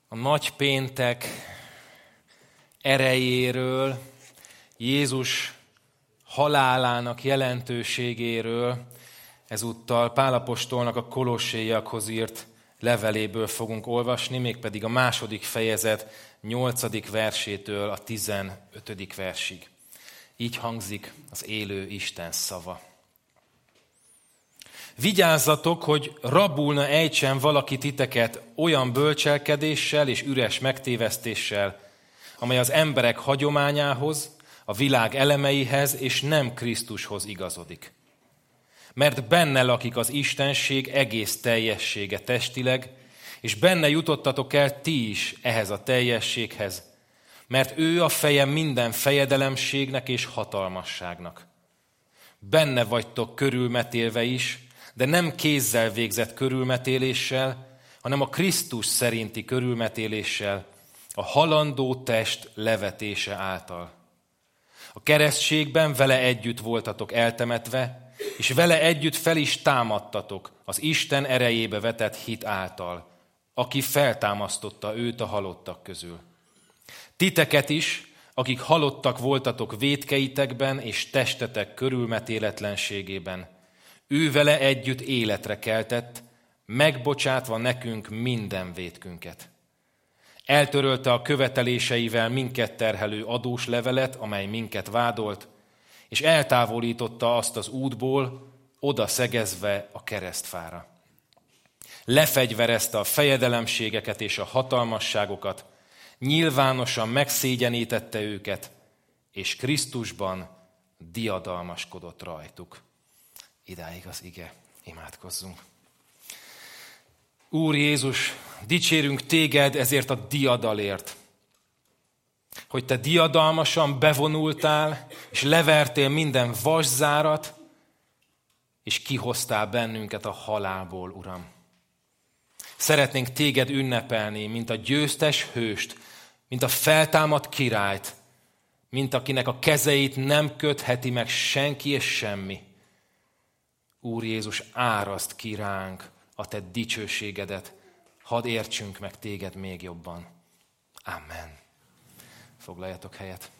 a nagy péntek erejéről, Jézus halálának jelentőségéről ezúttal Pál apostolnak a Kolosséiakhoz írt leveléből fogunk olvasni, mégpedig a 2. fejezet 8. versétől a 15. versig. Így hangzik az élő Isten szava. Vigyázzatok, hogy rabul ne ejtsen valaki titeket olyan bölcselkedéssel és üres megtévesztéssel, amely az emberek hagyományához, a világ elemeihez és nem Krisztushoz igazodik. Mert benne lakik az Istenség egész teljessége testileg, és benne jutottatok el ti is ehhez a teljességhez, mert ő a feje minden fejedelemségnek és hatalmasságnak. Benne vagytok körülmetélve is, de nem kézzel végzett körülmetéléssel, hanem a Krisztus szerinti körülmetéléssel, a halandó test levetése által. A keresztségben vele együtt voltatok eltemetve, és vele együtt fel is támadtatok az Isten erejébe vetett hit által, aki feltámasztotta őt a halottak közül. Titeket is, akik halottak voltatok vétkeitekben és testetek körülmetéletlenségében, ő vele együtt életre keltett, megbocsátva nekünk minden vétkünket. Eltörölte a követeléseivel minket terhelő adós levelet, amely minket vádolt, és eltávolította azt az útból, oda szegezve a keresztfára. Lefegyverezte a fejedelemségeket és a hatalmasságokat, nyilvánosan megszégyenítette őket, és Krisztusban diadalmaskodott rajtuk. Idáig az ige, imádkozzunk. Úr Jézus, dicsérünk téged ezért a diadalért, hogy te diadalmasan bevonultál, és levertél minden vaszárat, és kihoztál bennünket a halálból, Uram. Szeretnénk téged ünnepelni, mint a győztes hőst, mint a feltámadt királyt, mint akinek a kezeit nem kötheti meg senki és semmi. Úr Jézus, áraszt ki ránk a te dicsőségedet, hadd értsünk meg téged még jobban. Amen. Foglaljatok helyet.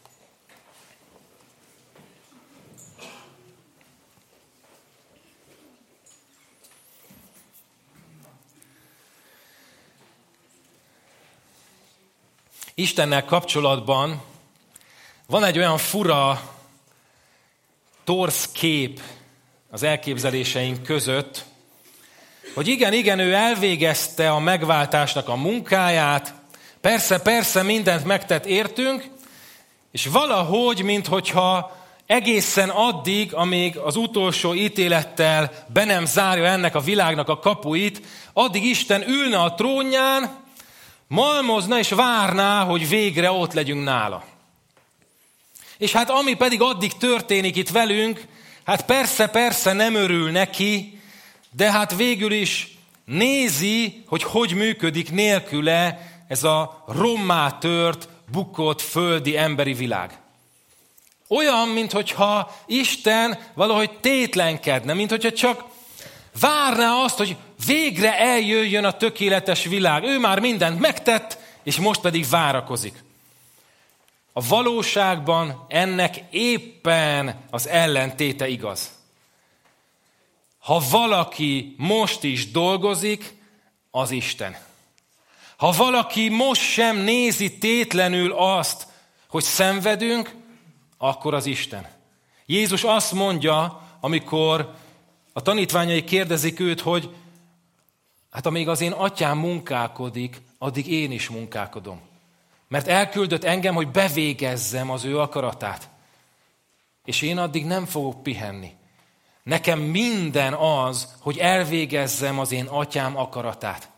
Istennel kapcsolatban van egy olyan fura, torz kép az elképzeléseink között, hogy igen, ő elvégezte a megváltásnak a munkáját, persze mindent megtett értünk, és valahogy, minthogyha egészen addig, amíg az utolsó ítélettel be nem zárja ennek a világnak a kapuit, addig Isten ülne a trónján, malmozna és várná, hogy végre ott legyünk nála. És hát ami pedig addig történik itt velünk, hát persze nem örül neki, de hát végül is nézi, hogy működik nélküle ez a rommá tört, bukott földi emberi világ. Olyan, minthogyha Isten valahogy tétlenkedne, minthogyha csak várná azt, hogy végre eljöjjön a tökéletes világ. Ő már mindent megtett, és most pedig várakozik. A valóságban ennek éppen az ellentéte igaz. Ha valaki most is dolgozik, az Isten. Ha valaki most sem nézi tétlenül azt, hogy szenvedünk, akkor az Isten. Jézus azt mondja, amikor a tanítványai kérdezik őt, hogy hát amíg az én atyám munkálkodik, addig én is munkálkodom. Mert elküldött engem, hogy bevégezzem az ő akaratát. És én addig nem fogok pihenni. Nekem minden az, hogy elvégezzem az én atyám akaratát.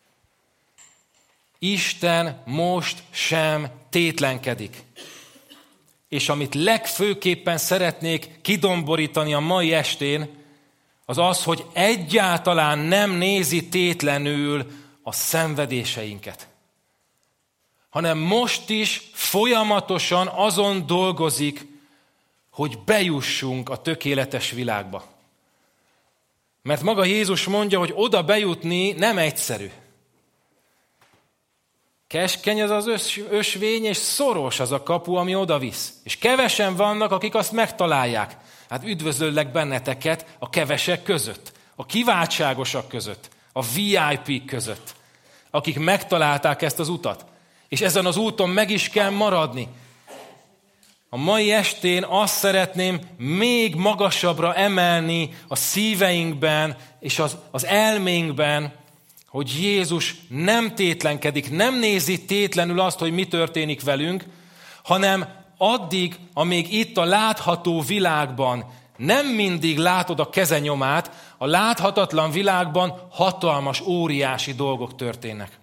Isten most sem tétlenkedik. És amit legfőképpen szeretnék kidomborítani a mai estén, az az, hogy egyáltalán nem nézi tétlenül a szenvedéseinket, hanem most is folyamatosan azon dolgozik, hogy bejussunk a tökéletes világba. Mert maga Jézus mondja, hogy oda bejutni nem egyszerű. Keskeny az az ösvény, és szoros az a kapu, ami odavisz. És kevesen vannak, akik azt megtalálják. Hát üdvözöllek benneteket a kevesek között, a kiváltságosak között, a VIP-k között, akik megtalálták ezt az utat. És ezen az úton meg is kell maradni. A mai estén azt szeretném még magasabbra emelni a szíveinkben és az elménkben, hogy Jézus nem tétlenkedik, nem nézi tétlenül azt, hogy mi történik velünk, hanem addig, amíg itt a látható világban nem mindig látod a kezenyomát, a láthatatlan világban hatalmas, óriási dolgok történnek.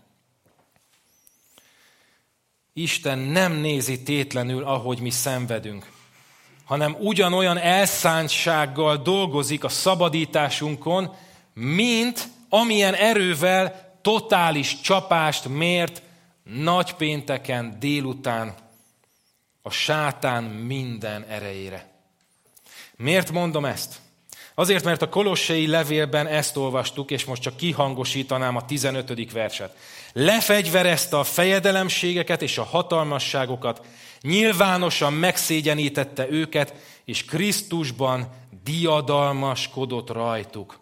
Isten nem nézi tétlenül, ahogy mi szenvedünk, hanem ugyanolyan elszántsággal dolgozik a szabadításunkon, mint amilyen erővel totális csapást mért nagypénteken délután a sátán minden erejére. Miért mondom ezt? Azért, mert a Kolossei levélben ezt olvastuk, és most csak kihangosítanám a 15. verset. Lefegyverezte a fejedelemségeket és a hatalmasságokat, nyilvánosan megszégyenítette őket, és Krisztusban diadalmaskodott rajtuk.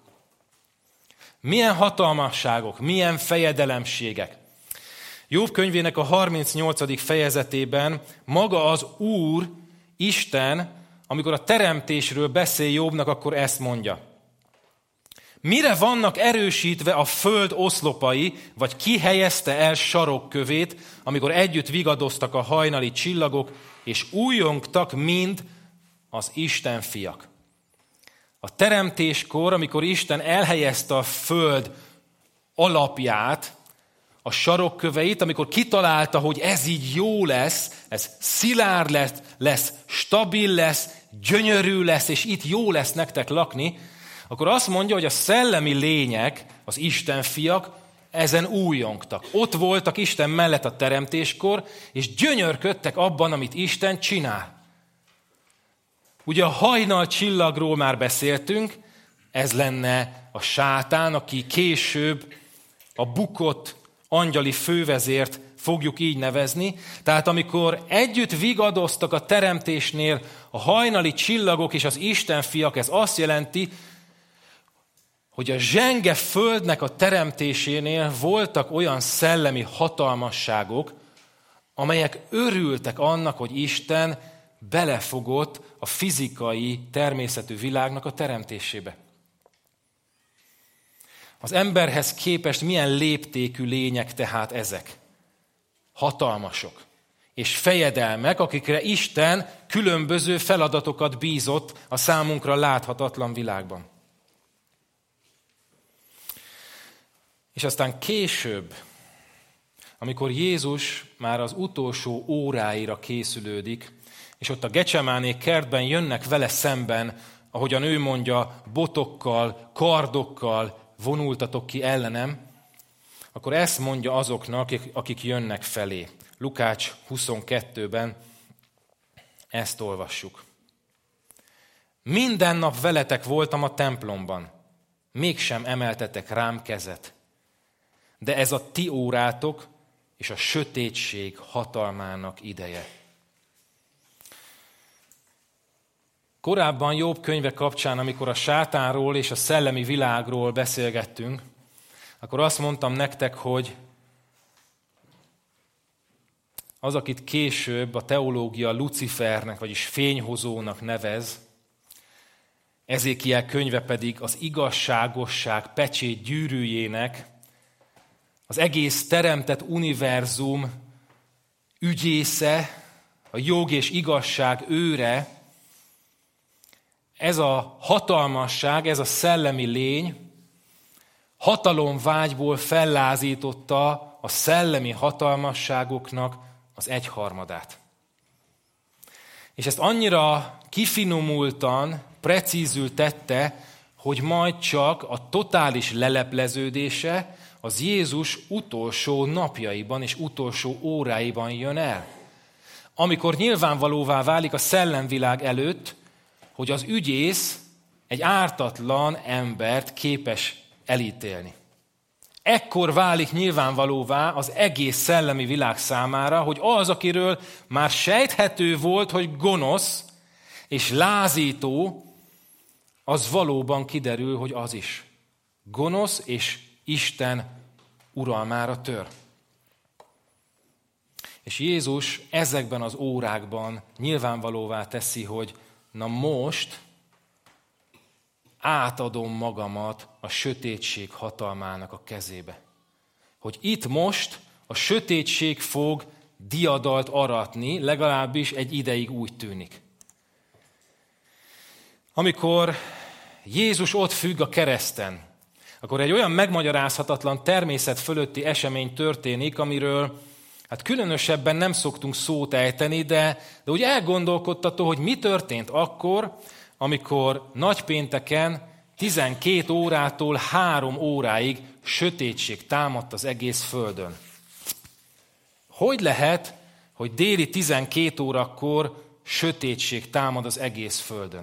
Milyen hatalmasságok, milyen fejedelemségek? Jobb könyvének a 38. fejezetében maga az Úr, Isten, amikor a teremtésről beszél Jobbnak, akkor ezt mondja. Mire vannak erősítve a föld oszlopai, vagy ki helyezte el sarokkövét, amikor együtt vigadoztak a hajnali csillagok, és újjongtak mind az Isten fiak. A teremtéskor, amikor Isten elhelyezte a föld alapját, a sarokköveit, amikor kitalálta, hogy ez így jó lesz, ez szilárd lesz, stabil lesz, gyönyörű lesz, és itt jó lesz nektek lakni, akkor azt mondja, hogy a szellemi lények, az Isten fiak ezen újjongtak. Ott voltak Isten mellett a teremtéskor, és gyönyörködtek abban, amit Isten csinál. Ugye a hajnal csillagról már beszéltünk, ez lenne a sátán, aki később a bukott angyali fővezért fogjuk így nevezni. Tehát amikor együtt vigadoztak a teremtésnél a hajnali csillagok és az Isten fiak, ez azt jelenti, hogy a zsenge földnek a teremtésénél voltak olyan szellemi hatalmasságok, amelyek örültek annak, hogy Isten belefogott a fizikai, természetű világnak a teremtésébe. Az emberhez képest milyen léptékű lények tehát ezek? Hatalmasok és fejedelmek, akikre Isten különböző feladatokat bízott a számunkra láthatatlan világban. És aztán később, amikor Jézus már az utolsó óráira készülődik, és ott a Gecsemáné kertben jönnek vele szemben, ahogyan ő mondja, botokkal, kardokkal vonultatok ki ellenem, akkor ezt mondja azoknak, akik jönnek felé. Lukács 22-ben ezt olvassuk. Minden nap veletek voltam a templomban, mégsem emeltetek rám kezet. De ez a ti órátok és a sötétség hatalmának ideje. Korábban Jobb könyve kapcsán, amikor a sátánról és a szellemi világról beszélgettünk, akkor azt mondtam nektek, hogy az, akit később a teológia Lucifernek, vagyis fényhozónak nevez, Ezékiel könyve pedig az igazságosság pecsét gyűrűjének, az egész teremtett univerzum ügyésze, a jog és igazság őre, ez a hatalmasság, ez a szellemi lény hatalomvágyból fellázította a szellemi hatalmasságoknak az 1/3. És ezt annyira kifinomultan, precízül tette, hogy majd csak a totális lelepleződése az Jézus utolsó napjaiban és utolsó óráiban jön el. Amikor nyilvánvalóvá válik a szellemvilág előtt, hogy az ügyész egy ártatlan embert képes elítélni. Ekkor válik nyilvánvalóvá az egész szellemi világ számára, hogy az, akiről már sejthető volt, hogy gonosz és lázító, az valóban kiderül, hogy az is. Gonosz és Isten uralmára tör. És Jézus ezekben az órákban nyilvánvalóvá teszi, hogy na most átadom magamat a sötétség hatalmának a kezébe. Hogy itt most a sötétség fog diadalt aratni, legalábbis egy ideig úgy tűnik. Amikor Jézus ott függ a kereszten, akkor egy olyan megmagyarázhatatlan természet fölötti esemény történik, amiről hát különösebben nem szoktunk szót ejteni, de úgy elgondolkodtató, hogy mi történt akkor, amikor nagypénteken 12 órától 3 óráig sötétség támadt az egész földön. Hogy lehet, hogy déli 12 órakor sötétség támad az egész földön?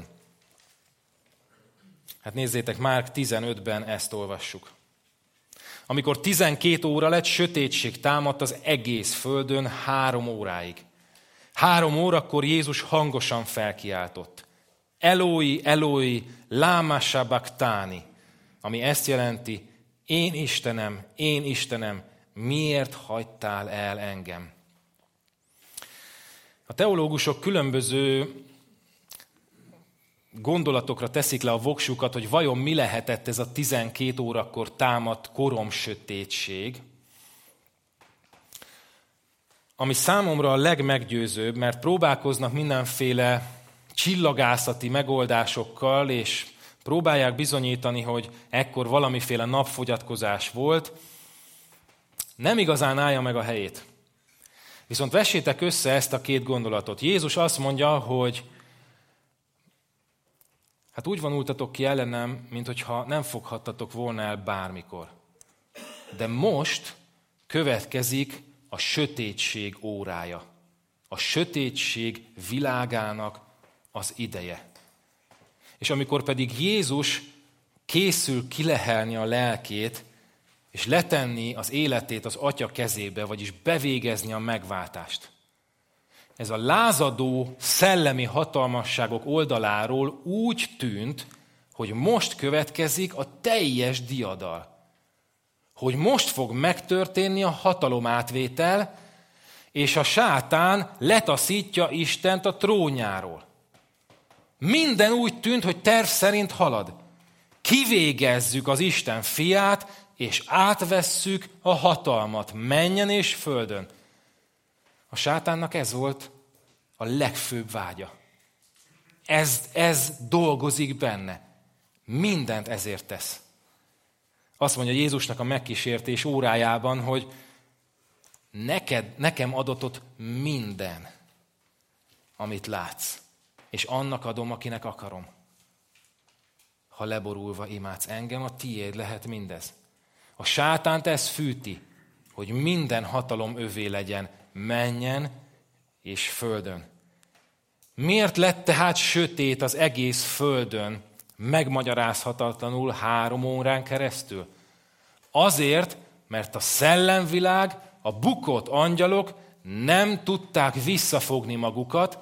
Hát nézzétek, Márk 15-ben ezt olvassuk. Amikor 12 óra lett, sötétség támadt az egész földön 3 óráig. 3 órakor Jézus hangosan felkiáltott. Eloi, Eloi, lama sabachthani, ami ezt jelenti, én Istenem, miért hagytál el engem? A teológusok különböző gondolatokra teszik le a voksukat, hogy vajon mi lehetett ez a 12 órakor támadt koromsötétség, ami számomra a legmeggyőzőbb, mert próbálkoznak mindenféle csillagászati megoldásokkal, és próbálják bizonyítani, hogy ekkor valamiféle napfogyatkozás volt, nem igazán állja meg a helyét. Viszont vessétek össze ezt a két gondolatot. Jézus azt mondja, hogy hát úgy vonultatok ki ellenem, minthogyha nem foghattatok volna el bármikor. De most következik a sötétség órája. A sötétség világának az ideje. És amikor pedig Jézus készül kilehelni a lelkét, és letenni az életét az Atya kezébe, vagyis bevégezni a megváltást. Ez a lázadó szellemi hatalmasságok oldaláról úgy tűnt, hogy most következik a teljes diadal. Hogy most fog megtörténni a hatalomátvétel, és a sátán letaszítja Istent a trónjáról. Minden úgy tűnt, hogy terv szerint halad. Kivégezzük az Isten fiát, és átvesszük a hatalmat mennyen és földön. A sátánnak ez volt a legfőbb vágya. Ez dolgozik benne. Mindent ezért tesz. Azt mondja Jézusnak a megkísértés órájában, hogy nekem adatott minden, amit látsz, és annak adom, akinek akarom. Ha leborulva imádsz engem, a tiéd lehet mindez. A sátánt ez fűti, hogy minden hatalom övé legyen, mennyen és földön. Miért lett tehát sötét az egész földön, megmagyarázhatatlanul 3 órán keresztül? Azért, mert a szellemvilág, a bukott angyalok nem tudták visszafogni magukat,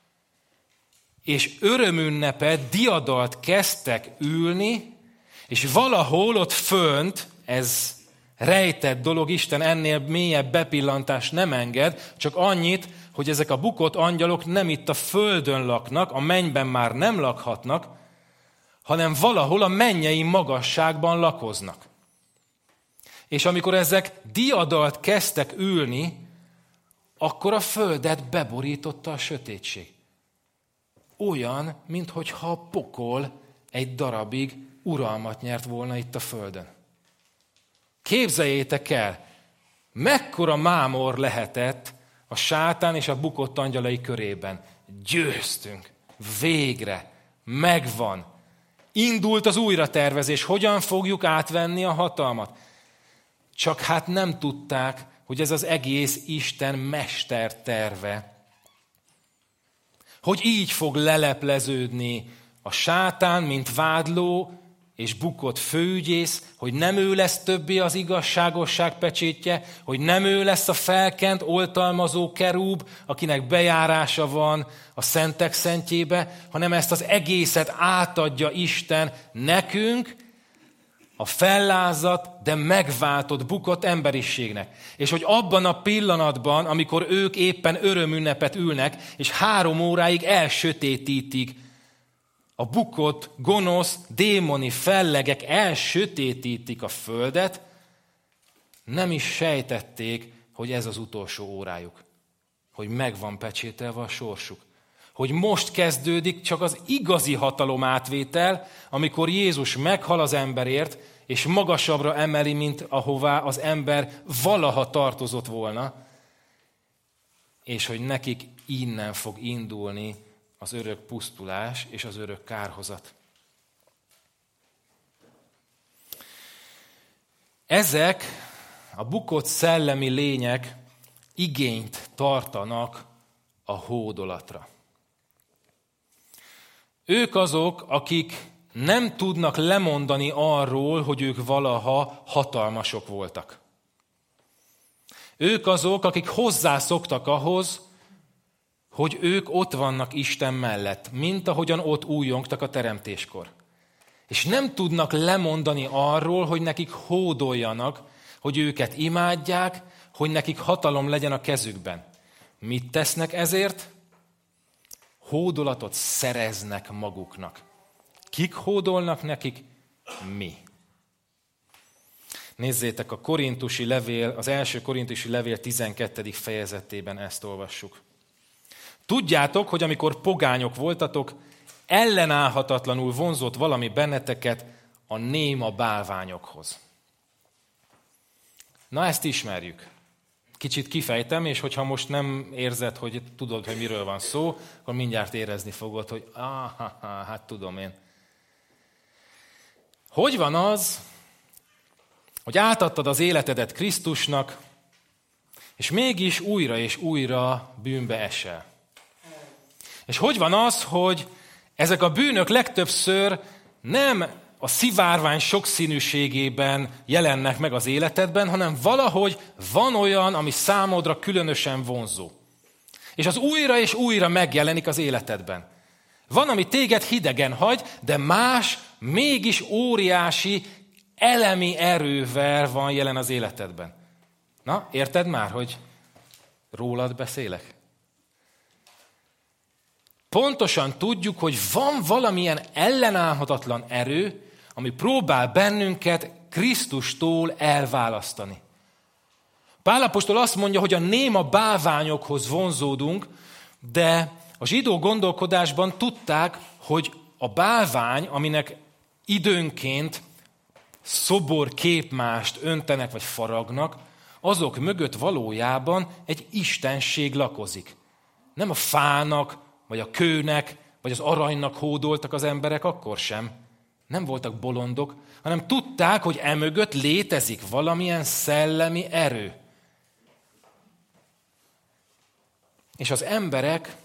és örömünnepet, diadalt kezdtek ülni, és valahol ott fönt, ez rejtett dolog, Isten ennél mélyebb bepillantást nem enged, csak annyit, hogy ezek a bukott angyalok nem itt a földön laknak, a mennyben már nem lakhatnak, hanem valahol a mennyei magasságban lakoznak. És amikor ezek diadalt kezdtek ülni, akkor a földet beborította a sötétség. Olyan, minthogyha a pokol egy darabig uralmat nyert volna itt a földön. Képzeljétek el, mekkora mámor lehetett a sátán és a bukott angyalai körében. Győztünk, végre, megvan. Indult az újratervezés, hogyan fogjuk átvenni a hatalmat. Csak hát nem tudták, hogy ez az egész Isten mesterterve. Hogy így fog lelepleződni a sátán, mint vádló, és bukott főügyész, hogy nem ő lesz többé az igazságosság pecsétje, hogy nem ő lesz a felkent, oltalmazó kerúb, akinek bejárása van a szentek szentjébe, hanem ezt az egészet átadja Isten nekünk, a fellázadt, de megváltott, bukott emberiségnek. És hogy abban a pillanatban, amikor ők éppen örömünnepet ülnek, és 3 óráig elsötétítik, a bukott, gonosz, démoni fellegek elsötétítik a földet, nem is sejtették, hogy ez az utolsó órájuk. Hogy meg van pecsételve a sorsuk. Hogy most kezdődik csak az igazi hatalomátvétel, amikor Jézus meghal az emberért, és magasabbra emeli, mint ahová az ember valaha tartozott volna, és hogy nekik innen fog indulni az örök pusztulás és az örök kárhozat. Ezek a bukott szellemi lények igényt tartanak a hódolatra. Ők azok, akik nem tudnak lemondani arról, hogy ők valaha hatalmasok voltak. Ők azok, akik hozzászoktak ahhoz, hogy ők ott vannak Isten mellett, mint ahogyan ott újjongtak a teremtéskor. És nem tudnak lemondani arról, hogy nekik hódoljanak, hogy őket imádják, hogy nekik hatalom legyen a kezükben. Mit tesznek ezért? Hódolatot szereznek maguknak. Kik hódolnak nekik? Mi. Nézzétek, a korintusi levél, az első korintusi levél 12. fejezetében ezt olvassuk. Tudjátok, hogy amikor pogányok voltatok, ellenállhatatlanul vonzott valami benneteket a néma bálványokhoz. Na, ezt ismerjük. Kicsit kifejtem, és hogyha most nem érzed, hogy tudod, hogy miről van szó, akkor mindjárt érezni fogod, hogy hát tudom én. Hogy van az, hogy átadtad az életedet Krisztusnak, és mégis újra és újra bűnbe esel? És hogy van az, hogy ezek a bűnök legtöbbször nem a szivárvány sokszínűségében jelennek meg az életedben, hanem valahogy van olyan, ami számodra különösen vonzó. És az újra és újra megjelenik az életedben. Van, ami téged hidegen hagy, de más mégis óriási elemi erővel van jelen az életedben. Na, érted már, hogy rólad beszélek? Pontosan tudjuk, hogy van valamilyen ellenállhatatlan erő, ami próbál bennünket Krisztustól elválasztani. Pál apostol azt mondja, hogy a néma bálványokhoz vonzódunk, de a zsidó gondolkodásban tudták, hogy a bálvány, aminek időnként szobor képmást öntenek vagy faragnak, azok mögött valójában egy istenség lakozik. Nem a fának, vagy a kőnek, vagy az aranynak hódoltak az emberek akkor sem. Nem voltak bolondok, hanem tudták, hogy emögött létezik valamilyen szellemi erő. És az emberek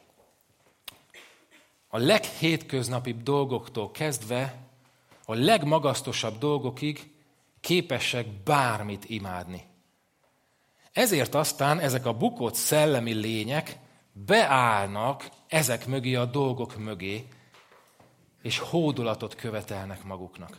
a leghétköznapibb dolgoktól kezdve a legmagasztosabb dolgokig képesek bármit imádni. Ezért aztán ezek a bukott szellemi lények beállnak ezek mögé a dolgok mögé, és hódolatot követelnek maguknak.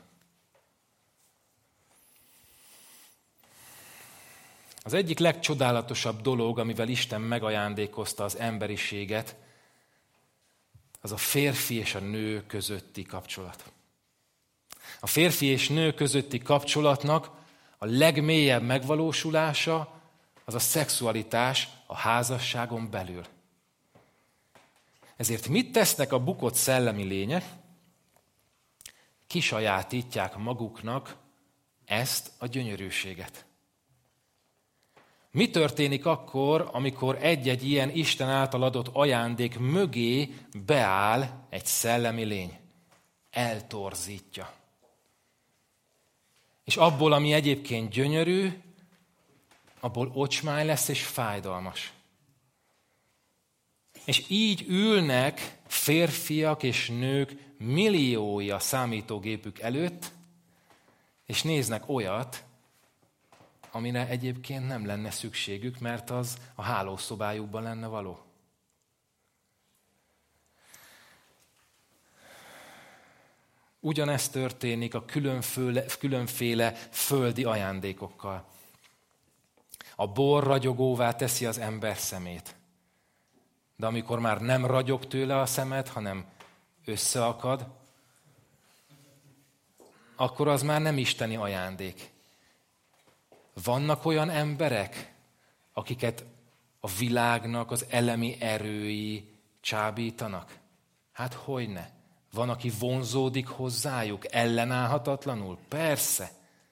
Az egyik legcsodálatosabb dolog, amivel Isten megajándékozta az emberiséget, az a férfi és a nő közötti kapcsolat. A férfi és nő közötti kapcsolatnak a legmélyebb megvalósulása az a szexualitás a házasságon belül. Ezért mit tesznek a bukott szellemi lények? Kisajátítják maguknak ezt a gyönyörűséget. Mi történik akkor, amikor egy-egy ilyen Isten által adott ajándék mögé beáll egy szellemi lény? Eltorzítja. És abból, ami egyébként gyönyörű, abból ocsmány lesz és fájdalmas. És így ülnek férfiak és nők milliói a számítógépük előtt, és néznek olyat, amire egyébként nem lenne szükségük, mert az a hálószobájukban lenne való. Ugyanezt történik a különféle földi ajándékokkal. A bor ragyogóvá teszi az ember szemét. De amikor már nem ragyog tőle a szemed, hanem összeakad, akkor az már nem isteni ajándék. Vannak olyan emberek, akiket a világnak az elemi erői csábítanak? Hát hogyne. Van, aki vonzódik hozzájuk, ellenállhatatlanul? Persze.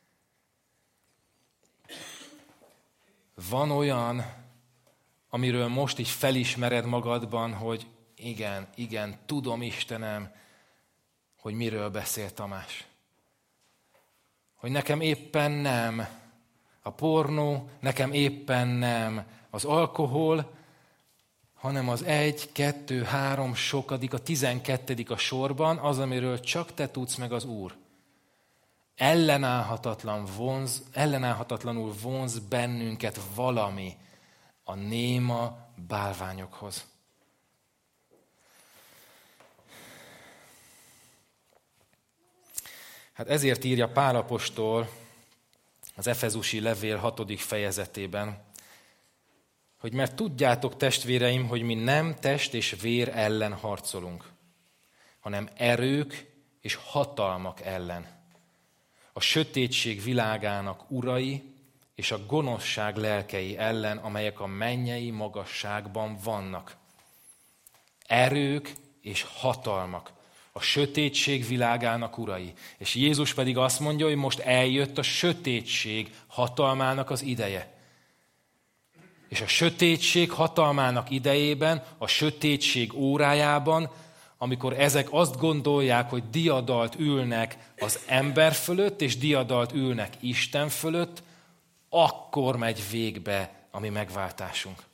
Van olyan, amiről most így felismered magadban, hogy igen, tudom, Istenem, hogy miről beszél Tamás. Hogy nekem éppen nem a pornó, nekem éppen nem az alkohol, hanem az 1, 2, 3, sokadik, a 12. a sorban, az, amiről csak te tudsz, meg az Úr. Ellenállhatatlanul vonz bennünket valami a néma bálványokhoz. Hát ezért írja Pál apostol az Efezusi levél 6. fejezetében, hogy mert tudjátok, testvéreim, hogy mi nem test és vér ellen harcolunk, hanem erők és hatalmak ellen. A sötétség világának urai és a gonoszság lelkei ellen, amelyek a mennyei magasságban vannak. Erők és hatalmak. A sötétség világának urai. És Jézus pedig azt mondja, hogy most eljött a sötétség hatalmának az ideje. És a sötétség hatalmának idejében, a sötétség órájában, amikor ezek azt gondolják, hogy diadalt ülnek az ember fölött, és diadalt ülnek Isten fölött, akkor megy végbe a mi megváltásunk.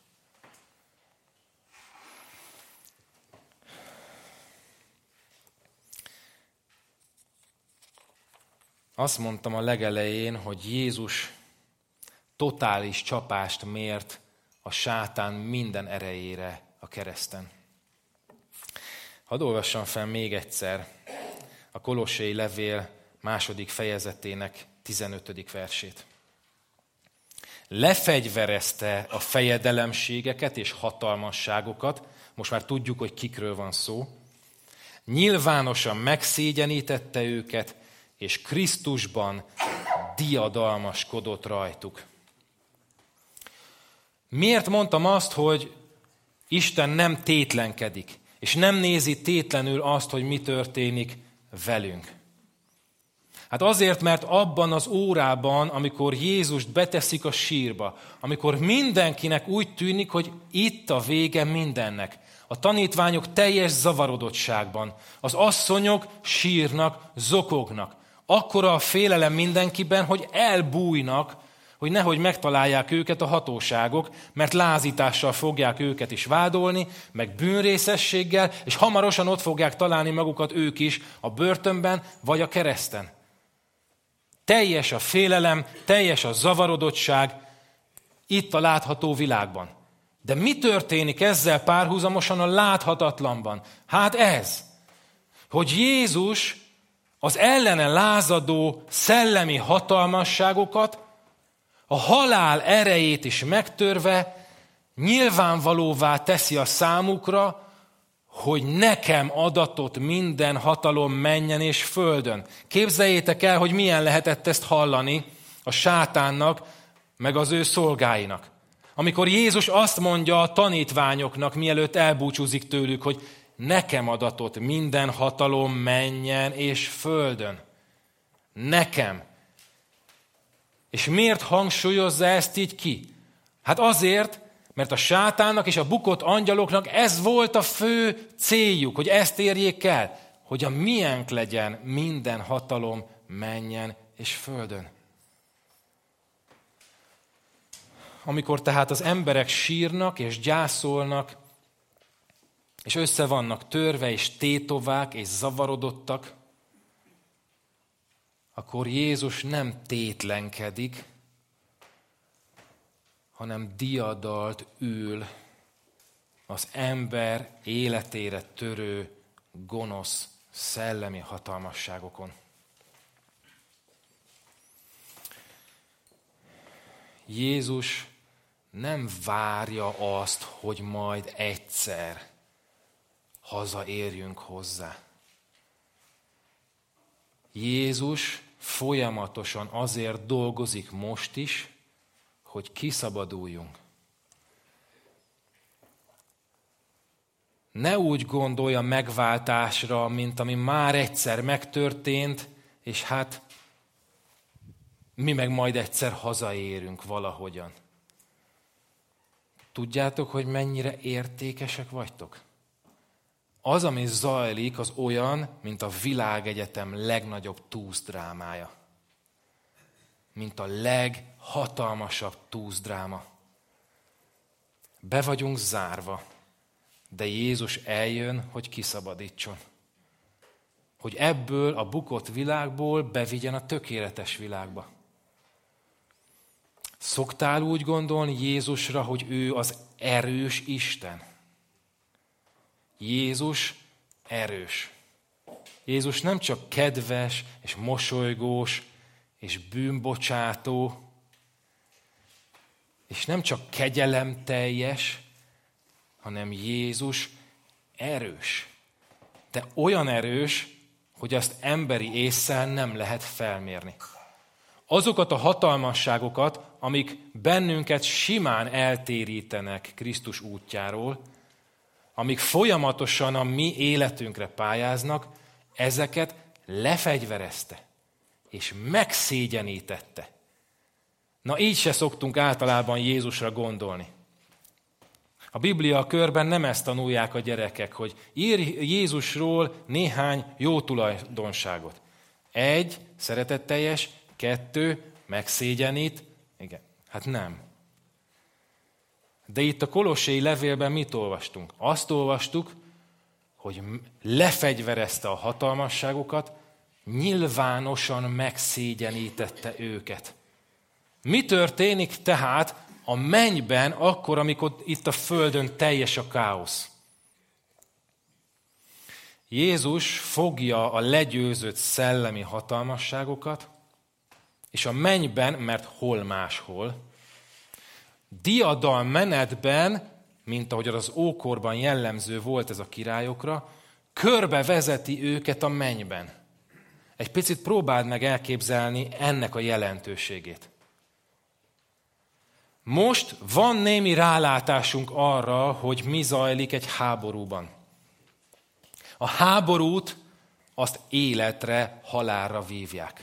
Azt mondtam a legelején, hogy Jézus totális csapást mért a sátán minden erejére a kereszten. Hadd olvassam fel még egyszer a Kolossai levél 2. fejezetének 15. versét. Lefegyverezte a fejedelemségeket és hatalmasságokat, most már tudjuk, hogy kikről van szó, nyilvánosan megszégyenítette őket, és Krisztusban diadalmaskodott rajtuk. Miért mondtam azt, hogy Isten nem tétlenkedik, és nem nézi tétlenül azt, hogy mi történik velünk? Hát azért, mert abban az órában, amikor Jézust beteszik a sírba, amikor mindenkinek úgy tűnik, hogy itt a vége mindennek, a tanítványok teljes zavarodottságban, az asszonyok sírnak, zokognak, akkora a félelem mindenkiben, hogy elbújnak, hogy nehogy megtalálják őket a hatóságok, mert lázítással fogják őket is vádolni, meg bűnrészességgel, és hamarosan ott fogják találni magukat ők is a börtönben vagy a kereszten. Teljes a félelem, teljes a zavarodottság itt a látható világban. De mi történik ezzel párhuzamosan a láthatatlanban? Hát ez, hogy Jézus az ellene lázadó szellemi hatalmasságokat, a halál erejét is megtörve nyilvánvalóvá teszi a számukra, hogy nekem adatott minden hatalom mennyen és földön. Képzeljétek el, hogy milyen lehetett ezt hallani a sátánnak, meg az ő szolgáinak. Amikor Jézus azt mondja a tanítványoknak, mielőtt elbúcsúzik tőlük, hogy nekem adatott minden hatalom mennyen és földön. Nekem. És miért hangsúlyozza ezt így ki? Hát azért, mert a sátánnak és a bukott angyaloknak ez volt a fő céljuk, hogy ezt érjék el, hogy a miénk legyen minden hatalom mennyen és földön. Amikor tehát az emberek sírnak és gyászolnak, és össze vannak törve, és tétovák, és zavarodottak, akkor Jézus nem tétlenkedik, hanem diadalt ül az ember életére törő, gonosz, szellemi hatalmasságokon. Jézus nem várja azt, hogy majd egyszer hazaérjünk hozzá. Jézus folyamatosan azért dolgozik most is, hogy kiszabaduljunk. Ne úgy gondolja megváltásra, mint ami már egyszer megtörtént, és hát mi meg majd egyszer hazaérünk valahogyan. Tudjátok, hogy mennyire értékesek vagytok? Az, ami zajlik, az olyan, mint a világegyetem legnagyobb túszdrámája. Mint a leghatalmasabb túszdráma. Be vagyunk zárva, de Jézus eljön, hogy kiszabadítson. Hogy ebből a bukott világból bevigyen a tökéletes világba. Szoktál úgy gondolni Jézusra, hogy ő az erős Isten? Jézus erős. Jézus nem csak kedves, és mosolygós, és bűnbocsátó, és nem csak kegyelemteljes, hanem Jézus erős. De olyan erős, hogy azt emberi ésszel nem lehet felmérni. Azokat a hatalmasságokat, amik bennünket simán eltérítenek Krisztus útjáról, amik folyamatosan a mi életünkre pályáznak, ezeket lefegyverezte, és megszégyenítette. Na így se szoktunk általában Jézusra gondolni. A Biblia körben nem ezt tanulják a gyerekek, hogy ír Jézusról néhány jó tulajdonságot. 1, szeretetteljes, 2, megszégyenít. Igen, hát nem. De itt a Kolossai levélben mit olvastunk? Azt olvastuk, hogy lefegyverezte a hatalmasságokat, nyilvánosan megszégyenítette őket. Mi történik tehát a mennyben akkor, amikor itt a földön teljes a káosz? Jézus fogja a legyőzött szellemi hatalmasságokat, és a mennyben, mert hol máshol, diadalmenetben, mint ahogy az ókorban jellemző volt ez a királyokra, körbe vezeti őket a mennyben. Egy picit próbáld meg elképzelni ennek a jelentőségét. Most van némi rálátásunk arra, hogy mi zajlik egy háborúban. A háborút azt életre, halálra vívják.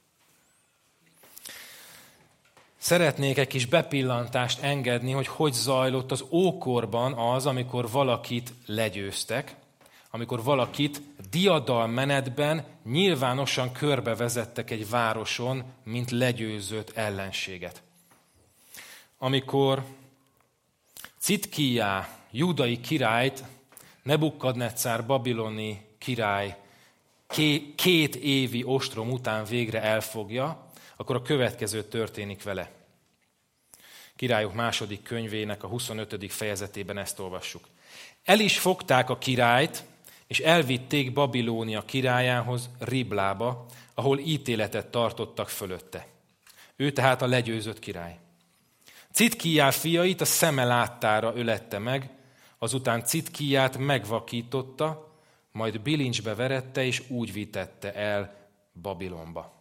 Szeretnék egy kis bepillantást engedni, hogy zajlott az ókorban az, amikor valakit legyőztek, amikor valakit diadalmenetben nyilvánosan körbevezettek egy városon, mint legyőzött ellenséget. Amikor Citkijá, júdai királyt, Nebukadnetszár babiloni király 2 évi ostrom után végre elfogja, akkor a következő történik vele. Királyok második könyvének a 25. fejezetében ezt olvassuk. El is fogták a királyt, és elvitték Babilónia királyához, Riblába, ahol ítéletet tartottak fölötte. Ő tehát a legyőzött király. Citkijá fiait a szeme láttára ölette meg, azután Citkiját megvakította, majd bilincsbe verette, és úgy vitette el Babilonba.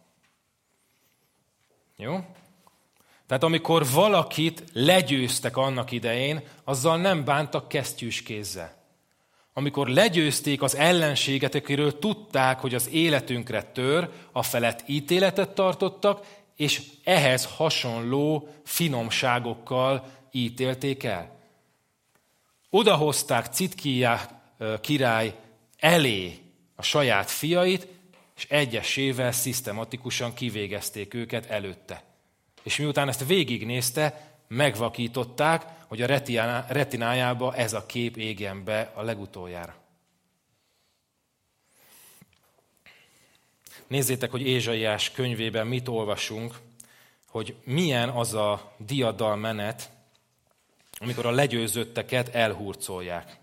Jó? Tehát amikor valakit legyőztek annak idején, azzal nem bántak kesztyűs kézzel. Amikor legyőzték az ellenséget, akiről tudták, hogy az életünkre tör, afelett ítéletet tartottak, és ehhez hasonló finomságokkal ítélték el. Odahozták Citkijá király elé a saját fiait, és egyesével szisztematikusan kivégezték őket előtte. És miután ezt végignézte, megvakították, hogy a retinájába ez a kép égjen be a legutoljára. Nézzétek, hogy Ézsaiás könyvében mit olvasunk, hogy milyen az a diadalmenet, amikor a legyőzötteket elhurcolják.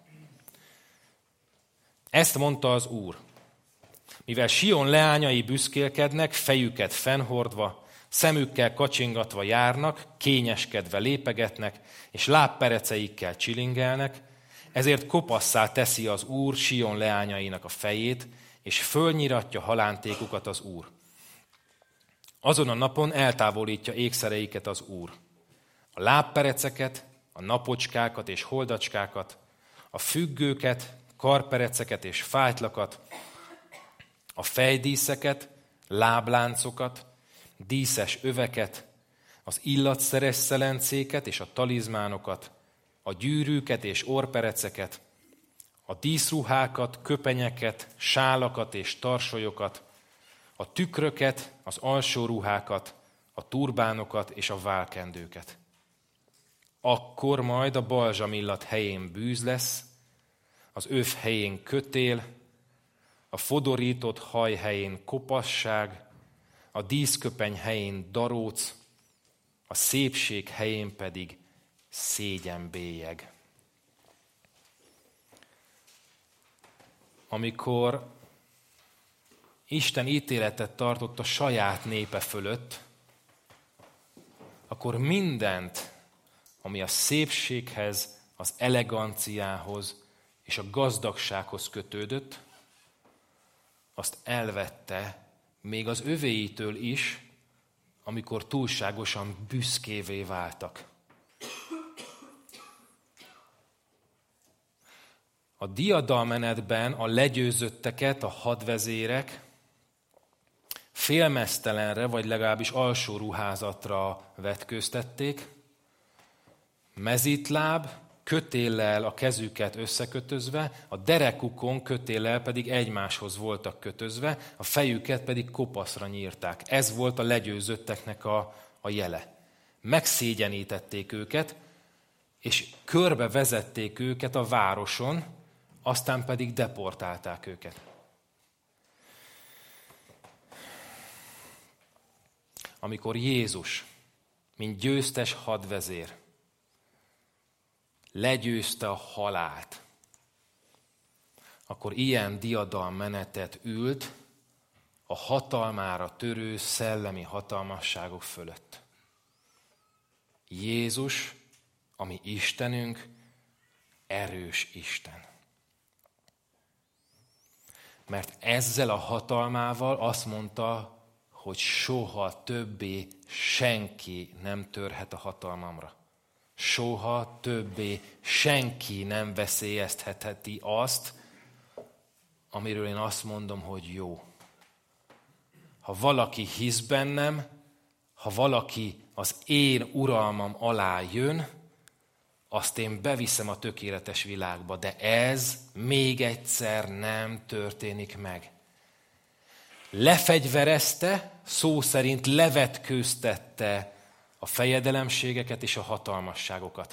Ezt mondta az Úr: mivel Sion leányai büszkélkednek, fejüket fennhordva, szemükkel kacsingatva járnak, kényeskedve lépegetnek, és lábpereceikkel csilingelnek, ezért kopasszá teszi az Úr Sion leányainak a fejét, és fölnyiratja halántékukat az Úr. Azon a napon eltávolítja ékszereiket az Úr. A lábpereceket, a napocskákat és holdacskákat, a függőket, karpereceket és fájtlakat, a fejdíszeket, lábláncokat, díszes öveket, az illatszeres szelencéket és a talizmánokat, a gyűrűket és orpereceket, a díszruhákat, köpenyeket, sálakat és tarsolyokat, a tükröket, az alsó ruhákat, a turbánokat és a válkendőket. Akkor majd a balzsamillat helyén bűz lesz, az öv helyén kötél, a fodorított haj helyén kopasság, a díszköpeny helyén daróc, a szépség helyén pedig szégyenbélyeg. Amikor Isten ítéletet tartott a saját népe fölött, akkor mindent, ami a szépséghez, az eleganciához és a gazdagsághoz kötődött, azt elvette még az övéitől is, amikor túlságosan büszkévé váltak. A diadalmenetben a legyőzötteket a hadvezérek félmeztelenre, vagy legalábbis alsó ruházatra vetkőztették, mezitláb, kötéllel a kezüket összekötözve, a derekukon kötéllel pedig egymáshoz voltak kötözve, a fejüket pedig kopaszra nyírták. Ez volt a legyőzötteknek a jele. Megszégyenítették őket, és körbe vezették őket a városon, aztán pedig deportálták őket. Amikor Jézus, mint győztes hadvezér, legyőzte a halált, akkor ilyen diadalmenetet ült a hatalmára törő szellemi hatalmasságok fölött. Jézus, ami Istenünk, erős Isten. Mert ezzel a hatalmával azt mondta, hogy soha többé senki nem törhet a hatalmamra. Soha többé senki nem veszélyeztetheti azt, amiről én azt mondom, hogy jó. Ha valaki hisz bennem, ha valaki az én uralmam alá jön, azt én beviszem a tökéletes világba, de ez még egyszer nem történik meg. Lefegyverezte, szó szerint levetkőztette a fejedelemségeket és a hatalmasságokat.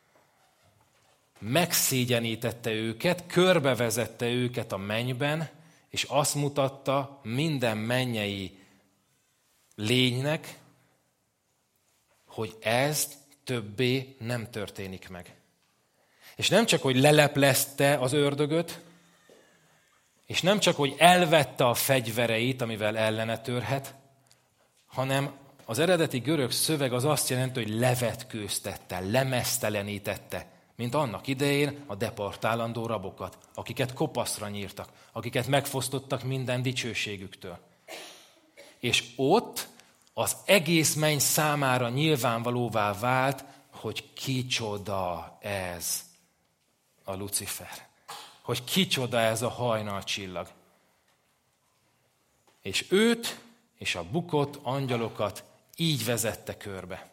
Megszégyenítette őket, körbevezette őket a mennyben, és azt mutatta minden mennyei lénynek, hogy ez többé nem történik meg. És nem csak, hogy leleplezte az ördögöt, és nem csak, hogy elvette a fegyvereit, amivel ellene törhet, hanem az eredeti görög szöveg az azt jelenti, hogy levetkőztette, lemeztelenítette, mint annak idején a deportálandó rabokat, akiket kopaszra nyírtak, akiket megfosztottak minden dicsőségüktől. És ott az egész menny számára nyilvánvalóvá vált, hogy kicsoda ez a Lucifer. Hogy kicsoda ez a hajnalcsillag. És őt és a bukott angyalokat így vezette körbe.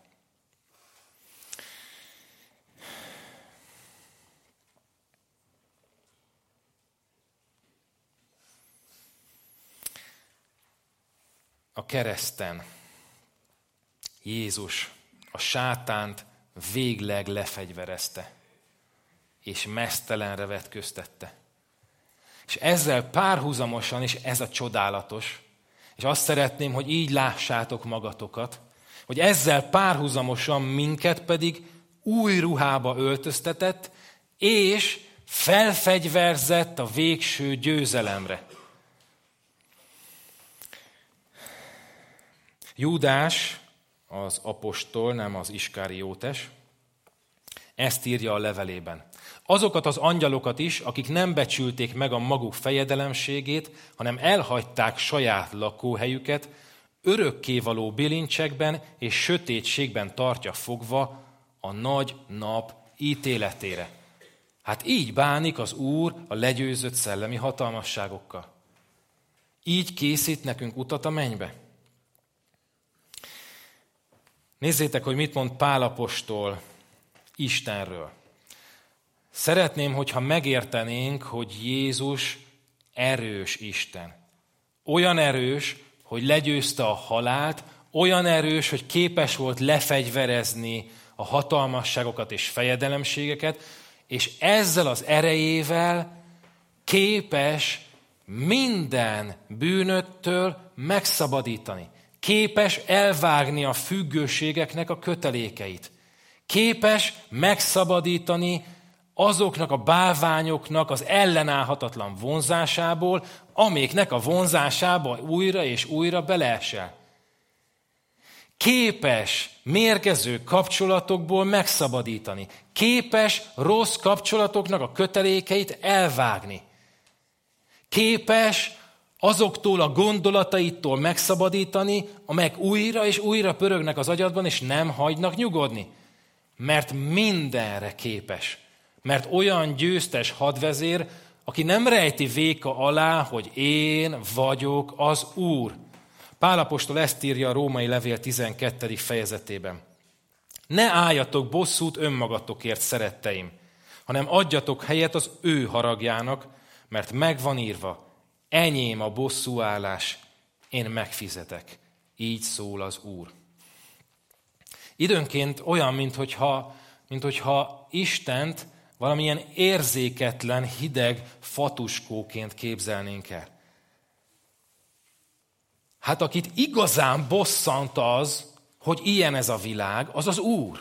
A kereszten Jézus a sátánt végleg lefegyverezte, és meztelenre vetköztette. És ezzel párhuzamosan is ez a csodálatos, és azt szeretném, hogy így lássátok magatokat, hogy ezzel párhuzamosan minket pedig új ruhába öltöztetett, és felfegyverzett a végső győzelemre. Júdás, az apostol, nem az Iskariótes, ezt írja a levelében. Azokat az angyalokat is, akik nem becsülték meg a maguk fejedelemségét, hanem elhagyták saját lakóhelyüket, örökkévaló bilincsekben és sötétségben tartja fogva a nagy nap ítéletére. Hát így bánik az Úr a legyőzött szellemi hatalmasságokkal. Így készít nekünk utat a mennybe. Nézzétek, hogy mit mond Pál apostol Istenről. Szeretném, hogyha megértenénk, hogy Jézus erős Isten. Olyan erős, hogy legyőzte a halált, olyan erős, hogy képes volt lefegyverezni a hatalmasságokat és fejedelemségeket, és ezzel az erejével képes minden bűnöttől megszabadítani. Képes elvágni a függőségeknek a kötelékeit. Képes megszabadítani azoknak a bálványoknak az ellenállhatatlan vonzásából, amiknek a vonzásába újra és újra beleesel. Képes mérgező kapcsolatokból megszabadítani. Képes rossz kapcsolatoknak a kötelékeit elvágni. Képes azoktól a gondolataitól megszabadítani, amelyek újra és újra pörögnek az agyadban, és nem hagynak nyugodni. Mert mindenre képes. Mert olyan győztes hadvezér, aki nem rejti véka alá, hogy én vagyok az Úr. Pál apostol ezt írja a Római levél 12. fejezetében. Ne álljatok bosszút önmagatokért, szeretteim, hanem adjatok helyet az ő haragjának, mert megvan írva, enyém a bosszúállás, én megfizetek. Így szól az Úr. Időnként olyan, minthogyha Istent valamilyen érzéketlen, hideg fatuskóként képzelnénk el. Hát akit igazán bosszant az, hogy ilyen ez a világ, az az Úr.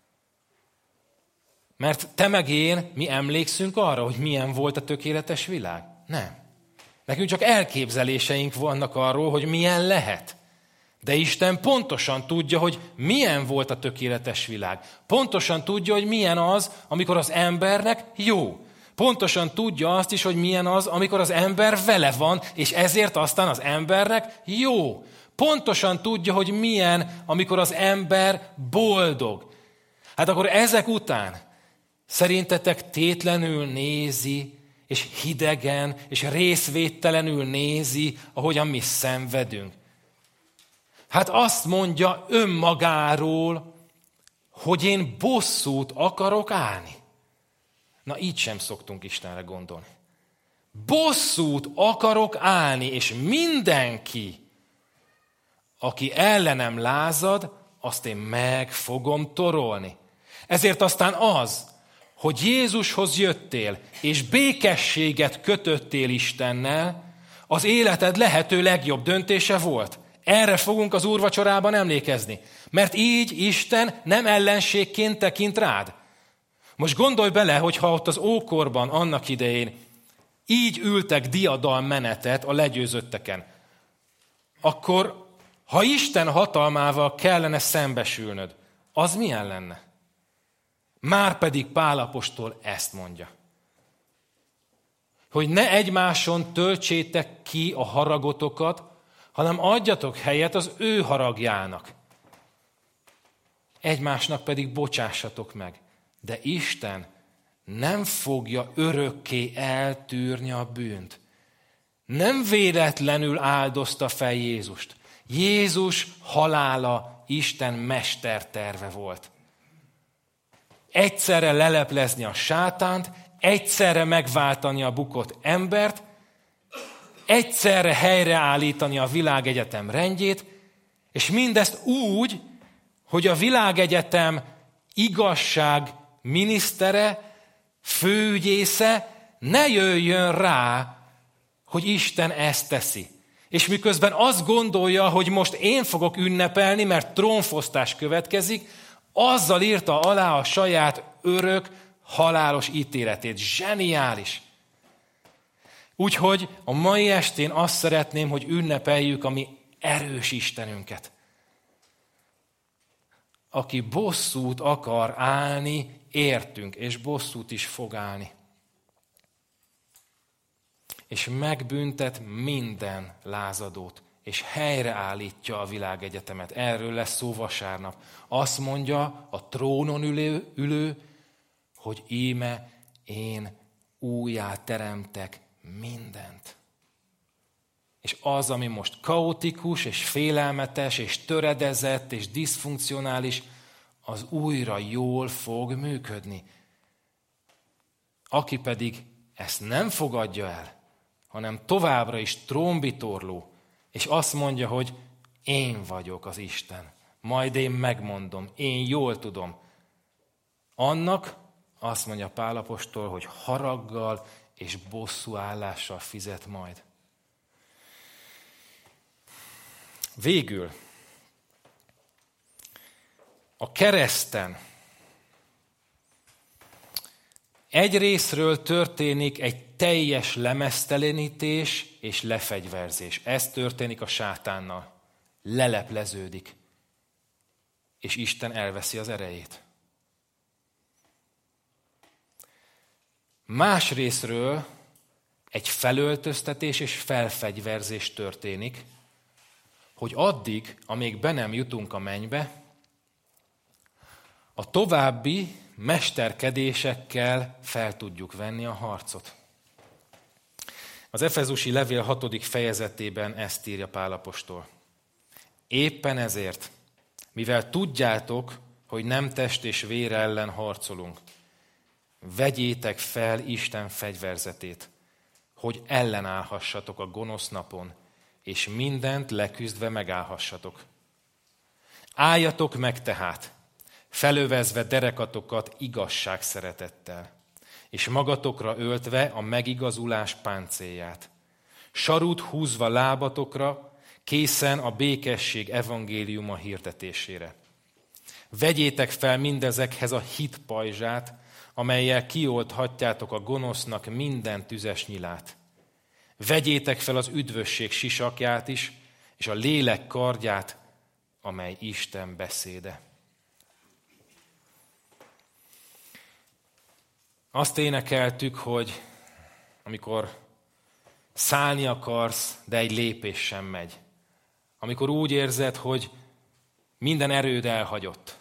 Mert te meg én, mi emlékszünk arra, hogy milyen volt a tökéletes világ? Nem. Nekünk csak elképzeléseink vannak arról, hogy milyen lehet. De Isten pontosan tudja, hogy milyen volt a tökéletes világ. Pontosan tudja, hogy milyen az, amikor az embernek jó. Pontosan tudja azt is, hogy milyen az, amikor az ember vele van, és ezért aztán az embernek jó. Pontosan tudja, hogy milyen, amikor az ember boldog. Hát akkor ezek után szerintetek tétlenül nézi, és hidegen, és részvételenül nézi, ahogyan mi szenvedünk. Hát azt mondja önmagáról, hogy én bosszút akarok állni. Na így sem szoktunk Istenre gondolni. Bosszút akarok állni, és mindenki, aki ellenem lázad, azt én meg fogom torolni. Ezért aztán az, hogy Jézushoz jöttél, és békességet kötöttél Istennel, az életed lehető legjobb döntése volt. Erre fogunk az úrvacsorában emlékezni. Mert így Isten nem ellenségként tekint rád. Most gondolj bele, hogyha ott az ókorban, annak idején így ültek diadalmenetet a legyőzötteken, akkor, ha Isten hatalmával kellene szembesülnöd, az milyen lenne? Márpedig Pál apostol ezt mondja. Hogy ne egymáson töltsétek ki a haragotokat, hanem adjatok helyet az ő haragjának. Egymásnak pedig bocsássatok meg. De Isten nem fogja örökké eltűrni a bűnt. Nem véletlenül áldozta fel Jézust. Jézus halála Isten mesterterve volt. Egyszerre leleplezni a sátánt, egyszerre megváltani a bukott embert, egyszerre helyreállítani a világegyetem rendjét, és mindezt úgy, hogy a világegyetem igazság minisztere, főügyésze ne jöjjön rá, hogy Isten ezt teszi. És miközben azt gondolja, hogy most én fogok ünnepelni, mert trónfosztás következik, azzal írta alá a saját örök, halálos ítéletét. Zseniális! Úgyhogy a mai estén azt szeretném, hogy ünnepeljük a mi erős Istenünket, aki bosszút akar állni értünk, és bosszút is fog állni. És megbüntet minden lázadót, és helyreállítja a világegyetemet. Erről lesz szó vasárnap. Azt mondja a trónon ülő, hogy íme én újjá teremtek mindent. És az, ami most kaotikus, és félelmetes, és töredezett, és diszfunkcionális, az újra jól fog működni. Aki pedig ezt nem fogadja el, hanem továbbra is trónbitorló, és azt mondja, hogy én vagyok az Isten. Majd én megmondom, én jól tudom. Annak azt mondja Pál apostol, hogy haraggal és bosszúállással fizet majd. Végül a kereszten egy részről történik egy teljes lemeztelenítés és lefegyverzés. Ez történik a sátánnal. Lelepleződik. És Isten elveszi az erejét. Más részről egy felöltöztetés és felfegyverzés történik, hogy addig, amíg be nem jutunk a mennybe, a további mesterkedésekkel fel tudjuk venni a harcot. Az Efezusi levél 6. fejezetében ezt írja Pál apostol. Éppen ezért, mivel tudjátok, hogy nem test és vér ellen harcolunk, vegyétek fel Isten fegyverzetét, hogy ellenállhassatok a gonosz napon, és mindent leküzdve megállhassatok. Álljatok meg tehát, felövezve derekatokat igazság szeretettel, és magatokra öltve a megigazulás páncélját. Sarút húzva lábatokra, készen a békesség evangéliuma hirdetésére. Vegyétek fel mindezekhez a hit pajzsát, amellyel kiolthatjátok a gonosznak minden tüzes nyilát. Vegyétek fel az üdvösség sisakját is, és a lélek kardját, amely Isten beszéde. Azt énekeltük, hogy amikor szállni akarsz, de egy lépés sem megy. Amikor úgy érzed, hogy minden erőd elhagyott.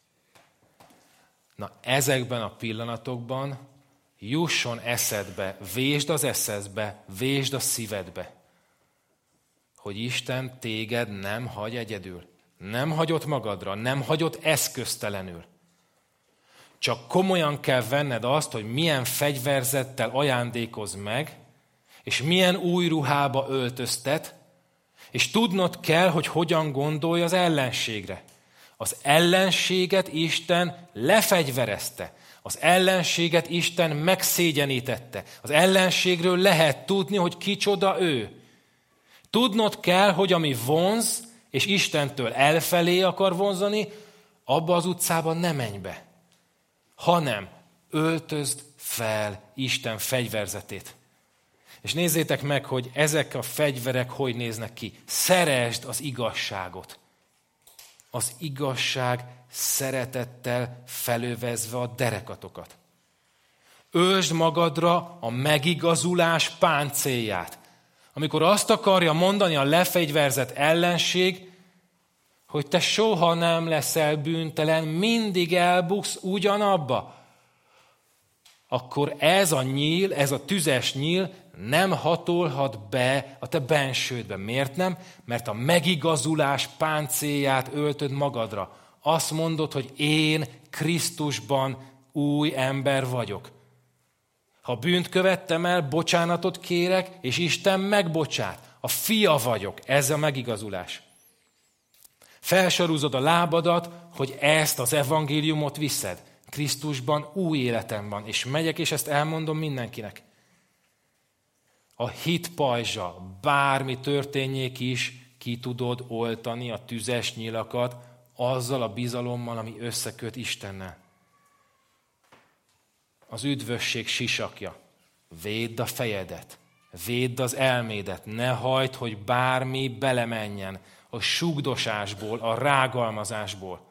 Na, ezekben a pillanatokban jusson eszedbe, vésd az eszedbe, vésd a szívedbe, hogy Isten téged nem hagy egyedül. Nem hagyott magadra, nem hagyott eszköztelenül. Csak komolyan kell venned azt, hogy milyen fegyverzettel ajándékoz meg, és milyen új ruhába öltöztet, és tudnod kell, hogy hogyan gondolj az ellenségre. Az ellenséget Isten lefegyverezte. Az ellenséget Isten megszégyenítette. Az ellenségről lehet tudni, hogy kicsoda ő. Tudnod kell, hogy ami vonz, és Istentől elfelé akar vonzani, abba az utcába ne menj be, hanem öltözd fel Isten fegyverzetét. És nézzétek meg, hogy ezek a fegyverek hogy néznek ki. Szeresd az igazságot. Az igazság szeretettel felövezve a derekatokat. Öltsd magadra a megigazulás páncélját. Amikor azt akarja mondani a lefegyverzett ellenség, hogy te soha nem leszel bűntelen, mindig elbuksz ugyanabba, akkor ez a nyíl, ez a tüzes nyíl nem hatolhat be a te bensődbe. Miért nem? Mert a megigazulás páncélját öltöd magadra. Azt mondod, hogy én Krisztusban új ember vagyok. Ha bűnt követtem el, bocsánatot kérek, és Isten megbocsát. A fia vagyok. Ez a megigazulás. Felsarúzod a lábadat, hogy ezt az evangéliumot viszed. Krisztusban új életem van, és megyek, és ezt elmondom mindenkinek. A hit pajzsa, bármi történjék is, ki tudod oltani a tüzes nyilakat azzal a bizalommal, ami összeköt Istennel. Az üdvösség sisakja. Védd a fejedet, védd az elmédet, ne hagyd, hogy bármi belemenjen a sugdosásból, a rágalmazásból.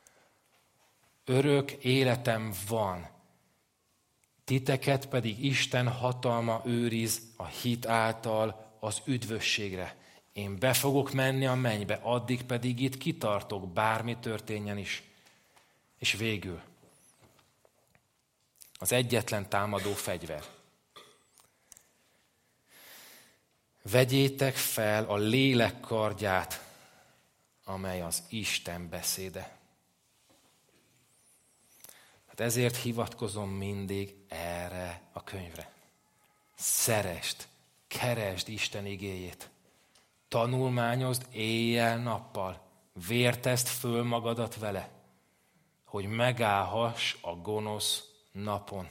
Örök életem van, titeket pedig Isten hatalma őriz a hit által az üdvösségre. Én be fogok menni a mennybe, addig pedig itt kitartok, bármi történjen is. És végül az egyetlen támadó fegyver. Vegyétek fel a lélek kardját, amely az Isten beszéde. Hát ezért hivatkozom mindig erre a könyvre. Szeresd, keresd Isten igéjét. Tanulmányozd éjjel-nappal. Vértezd föl magadat vele, hogy megállhass a gonosz napon.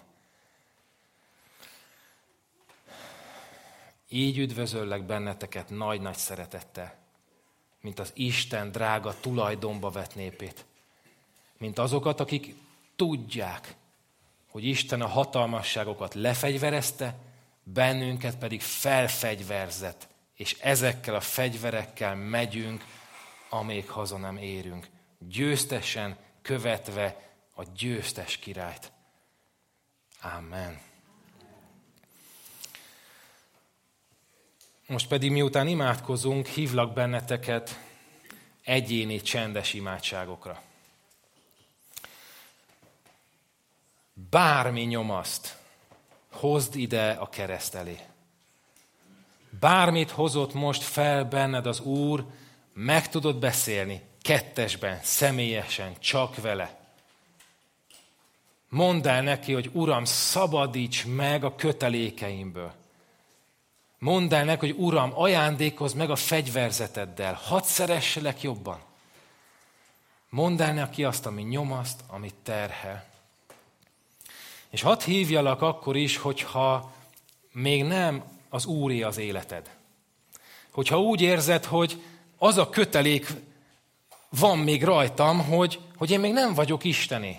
Így üdvözöllek benneteket nagy-nagy szeretettel, mint az Isten drága tulajdonba vett népét. Mint azokat, akik tudják, hogy Isten a hatalmasságokat lefegyverezte, bennünket pedig felfegyverzett, és ezekkel a fegyverekkel megyünk, amíg haza nem érünk, győztesen követve a győztes királyt. Amen. Most pedig miután imádkozunk, hívlak benneteket egyéni csendes imádságokra. Bármi nyomaszt, hozd ide a kereszt elé. Bármit hozott most fel benned az Úr, meg tudod beszélni, kettesben, személyesen, csak vele. Mondd el neki, hogy Uram, szabadíts meg a kötelékeimből. Mondd el neki, hogy Uram, ajándékozz meg a fegyverzeteddel, hadd szeresselek jobban. Mondd el neki azt, ami nyomaszt, amit terhel. És hadd hívjalak akkor is, hogyha még nem az Úré az életed. Hogyha úgy érzed, hogy az a kötelék van még rajtam, hogy én még nem vagyok Istené.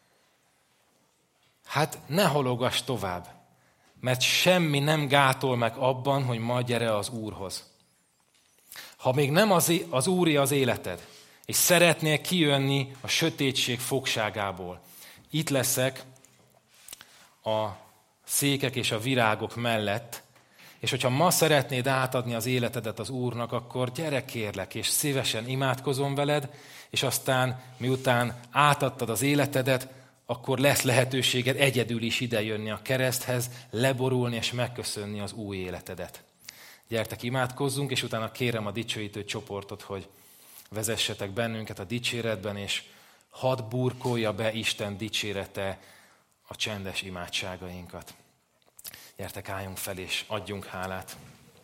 Hát ne halogass tovább, mert semmi nem gátol meg abban, hogy ma gyere az Úrhoz. Ha még nem az Úré az életed, és szeretnél kijönni a sötétség fogságából, itt leszek a székek és a virágok mellett, és hogyha ma szeretnéd átadni az életedet az Úrnak, akkor gyere kérlek, és szívesen imádkozom veled, és aztán miután átadtad az életedet, akkor lesz lehetőséged egyedül is idejönni a kereszthez, leborulni és megköszönni az új életedet. Gyertek, imádkozzunk, és utána kérem a dicsőítő csoportot, hogy vezessetek bennünket a dicséretben, és hadd burkolja be Isten dicsérete a csendes imádságainkat. Gyertek, álljunk fel, és adjunk hálát.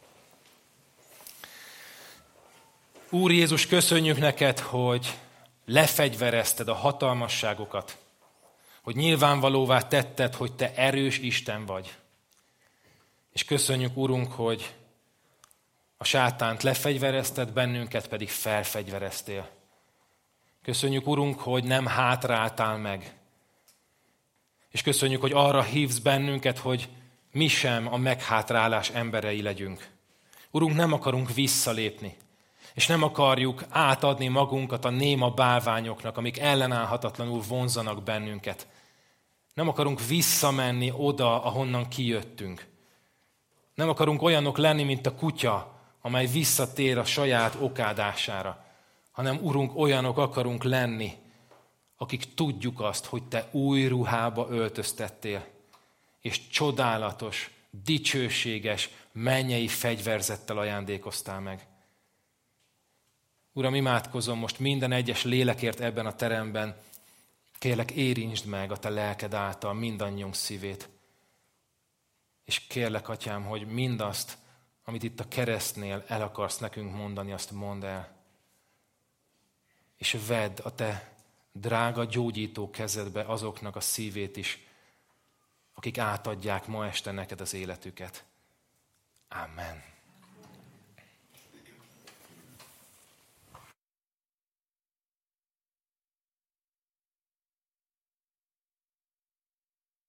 Úr Jézus, köszönjük neked, hogy lefegyverezted a hatalmasságokat, hogy nyilvánvalóvá tetted, hogy te erős Isten vagy. És köszönjük, Urunk, hogy a sátánt lefegyverezted, bennünket pedig felfegyvereztél. Köszönjük, Urunk, hogy nem hátráltál meg. És köszönjük, hogy arra hívsz bennünket, hogy mi sem a meghátrálás emberei legyünk. Urunk, nem akarunk visszalépni, és nem akarjuk átadni magunkat a néma bálványoknak, amik ellenállhatatlanul vonzanak bennünket. Nem akarunk visszamenni oda, ahonnan kijöttünk. Nem akarunk olyanok lenni, mint a kutya, amely visszatér a saját okádására, hanem, Urunk, olyanok akarunk lenni, akik tudjuk azt, hogy te új ruhába öltöztettél, és csodálatos, dicsőséges, mennyei fegyverzettel ajándékoztál meg. Uram, imádkozom most minden egyes lélekért ebben a teremben. Kérlek, érintsd meg a te lelked által mindannyiunk szívét. És kérlek, Atyám, hogy mindazt, amit itt a keresztnél el akarsz nekünk mondani, azt mondd el. és vedd a te drága gyógyító kezedbe azoknak a szívét is, akik átadják ma este neked az életüket. Amen.